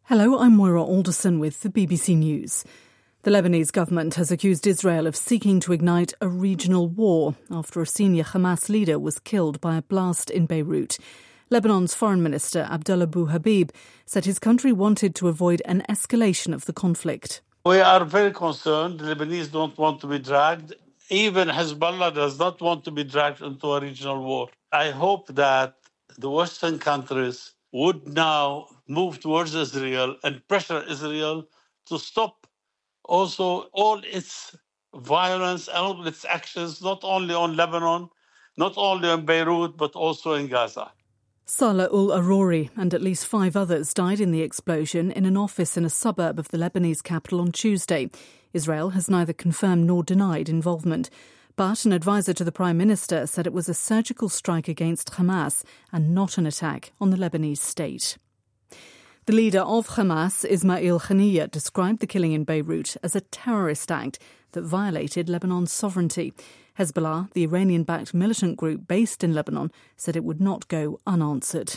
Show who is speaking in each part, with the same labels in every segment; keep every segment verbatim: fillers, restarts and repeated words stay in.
Speaker 1: Hello, I'm Moira Alderson with the B B C News. The Lebanese government has accused Israel of seeking to ignite a regional war after a senior Hamas leader was killed by a blast in Beirut. Lebanon's Foreign Minister Abdullah Abu Habib said his country wanted to avoid an escalation of the conflict.
Speaker 2: We are very concerned. The Lebanese don't want to be dragged. Even Hezbollah does not want to be dragged into a regional war. I hope that the Western countries would now move towards Israel and pressure Israel to stop also all its violence and all its actions, not only on Lebanon, not only on Beirut, but also in Gaza.
Speaker 1: Salah ul-Aruri and at least five others died in the explosion in an office in a suburb of the Lebanese capital on Tuesday. Israel has neither confirmed nor denied involvement. But an advisor to the Prime Minister said it was a surgical strike against Hamas and not an attack on the Lebanese state. The leader of Hamas, Ismail Haniyeh, described the killing in Beirut as a terrorist act that violated Lebanon's sovereignty. Hezbollah, the Iranian-backed militant group based in Lebanon, said it would not go unanswered.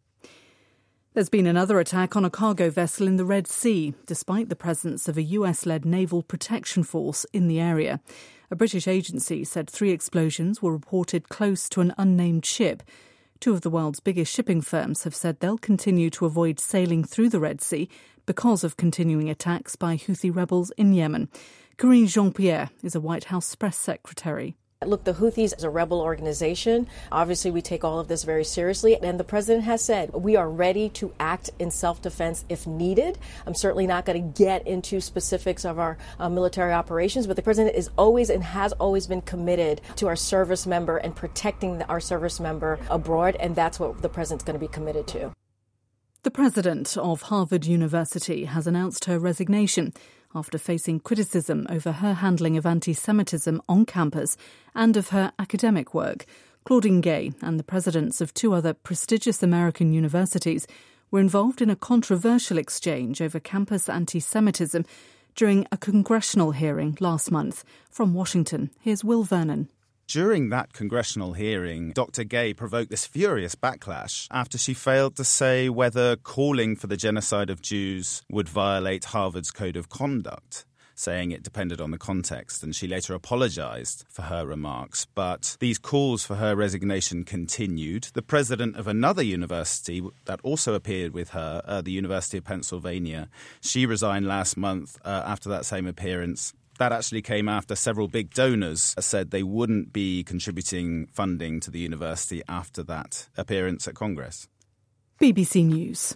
Speaker 1: There's been another attack on a cargo vessel in the Red Sea, despite the presence of a U S-led naval protection force in the area. A British agency said three explosions were reported close to an unnamed ship. Two of the world's biggest shipping firms have said they'll continue to avoid sailing through the Red Sea because of continuing attacks by Houthi rebels in Yemen. Karine Jean-Pierre is a White House press secretary.
Speaker 3: Look, the Houthis is a rebel organization. Obviously, we take all of this very seriously. And the president has said we are ready to act in self-defense if needed. I'm certainly not going to get into specifics of our uh, military operations, but the president is always and has always been committed to our service member and protecting our service member abroad. And that's what the president's going to be committed to.
Speaker 1: The president of Harvard University has announced her resignation after facing criticism over her handling of anti-Semitism on campus and of her academic work. Claudine Gay and the presidents of two other prestigious American universities were involved in a controversial exchange over campus anti-Semitism during a congressional hearing last month. From Washington, here's Will Vernon.
Speaker 4: During that congressional hearing, Doctor Gay provoked this furious backlash after she failed to say whether calling for the genocide of Jews would violate Harvard's code of conduct, saying it depended on the context, and she later apologized for her remarks. But these calls for her resignation continued. The president of another university that also appeared with her, uh, the University of Pennsylvania, she resigned last month uh, after that same appearance. That actually came after several big donors said they wouldn't be contributing funding to the university after that appearance at Congress.
Speaker 1: B B C News.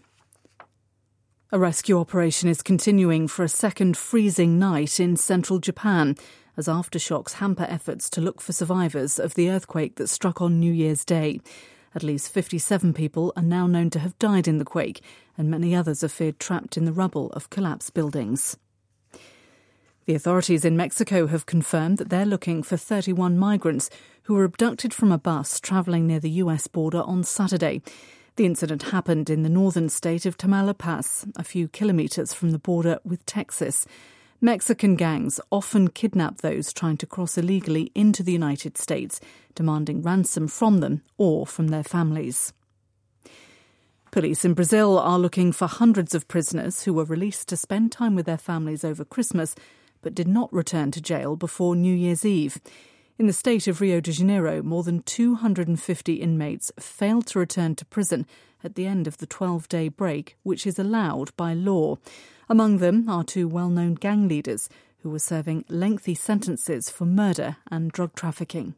Speaker 1: A rescue operation is continuing for a second freezing night in central Japan as aftershocks hamper efforts to look for survivors of the earthquake that struck on New Year's Day. At least fifty-seven people are now known to have died in the quake, and many others are feared trapped in the rubble of collapsed buildings. The authorities in Mexico have confirmed that they're looking for thirty-one migrants who were abducted from a bus travelling near the U S border on Saturday. The incident happened in the northern state of Tamaulipas, a few kilometres from the border with Texas. Mexican gangs often kidnap those trying to cross illegally into the United States, demanding ransom from them or from their families. Police in Brazil are looking for hundreds of prisoners who were released to spend time with their families over Christmas but did not return to jail before New Year's Eve. In the state of Rio de Janeiro, more than two hundred fifty inmates failed to return to prison at the end of the twelve-day break, which is allowed by law. Among them are two well-known gang leaders who were serving lengthy sentences for murder and drug trafficking.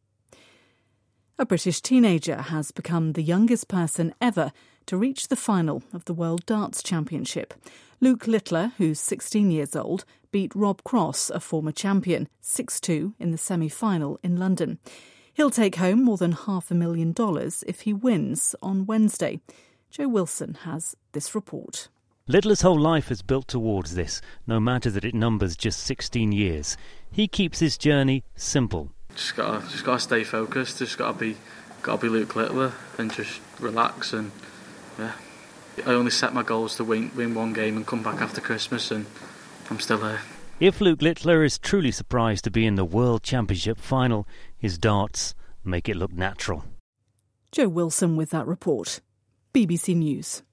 Speaker 1: A British teenager has become the youngest person ever to reach the final of the World Darts Championship. Luke Littler, who's sixteen years old, beat Rob Cross, a former champion, six two in the semi-final in London. He'll take home more than half a million dollars if he wins on Wednesday. Joe Wilson has this report.
Speaker 5: Littler's whole life is built towards this, no matter that it numbers just sixteen years. He keeps his journey simple.
Speaker 6: Just gotta, just gotta stay focused. Just gotta be, gotta be Luke Littler and just relax. And yeah, I only set my goals to win, win one game and come back after Christmas, and I'm still here.
Speaker 5: If Luke Littler is truly surprised to be in the World Championship final, his darts make it look natural.
Speaker 1: Joe Wilson with that report. B B C News.